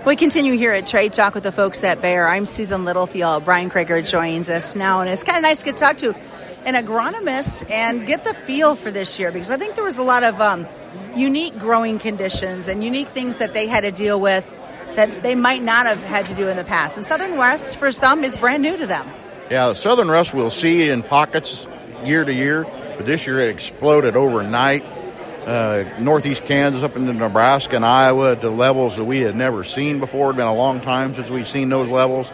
We continue here at Trade Talk with the folks at Bayer. I'm Susan Littlefield. Brian Krager joins us now, and it's kind of nice to get to talk to an agronomist and get the feel for this year, because I think there was a lot of unique growing conditions and unique things that they had to deal with that they might not have had to do in the past. And Southern Rust, for some, is brand new to them. Yeah, the Southern Rust we'll see in pockets year to year, but this year it exploded overnight. Northeast Kansas up into Nebraska and Iowa to levels that we had never seen before. It's been a long time since we've seen those levels.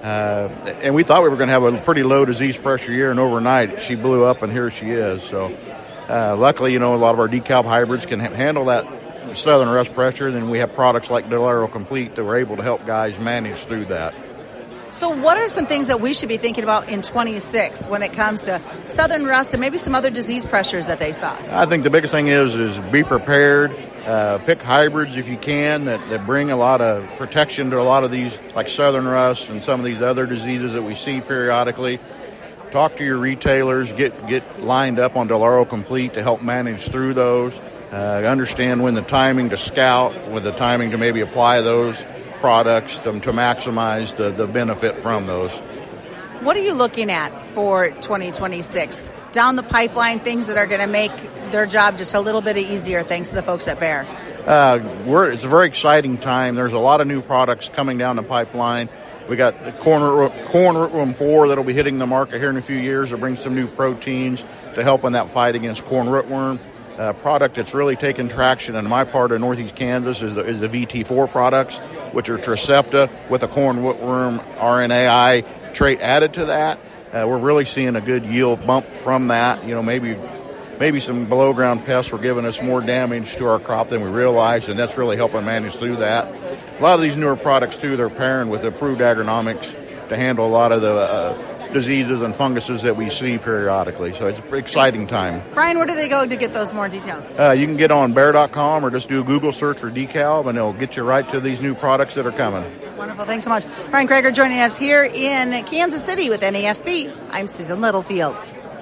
And we thought we were going to have a pretty low disease pressure year, and overnight she blew up, and here she is. So luckily, a lot of our DeKalb hybrids can handle that Southern Rust pressure. Then we have products like Delaro Complete that were able to help guys manage through that. So what are some things that we should be thinking about in 26 when it comes to Southern Rust and maybe some other disease pressures that they saw? I think the biggest thing is be prepared. Pick hybrids if you can that bring a lot of protection to a lot of these, like Southern Rust and some of these other diseases that we see periodically. Talk to your retailers. Get lined up on Delaro Complete to help manage through those. Understand when the timing to scout, when the timing to maybe apply those products to maximize the benefit from those. What are you looking at for 2026? Down the pipeline, things that are going to make their job just a little bit easier thanks to the folks at Bayer? It's a very exciting time. There's a lot of new products coming down the pipeline. We got corn rootworm 4 that'll be hitting the market here in a few years. It'll bring some new proteins to help in that fight against corn rootworm. Product that's really taken traction in my part of Northeast Kansas is the VT4 products, which are Tricepta with a corn rootworm RNAi trait added to that. We're really seeing a good yield bump from that. Maybe some below ground pests were giving us more damage to our crop than we realized, and that's really helping manage through that. A lot of these newer products too, they're pairing with improved agronomics to handle a lot of the diseases and funguses that we see periodically. So it's an exciting time. Brian, where do they go to get those more details? You can get on Bayer.com or just do a Google search for DeKalb, and it'll get you right to these new products that are coming. Wonderful. Thanks so much. Brian Krager joining us here in Kansas City with NAFB. I'm Susan Littlefield.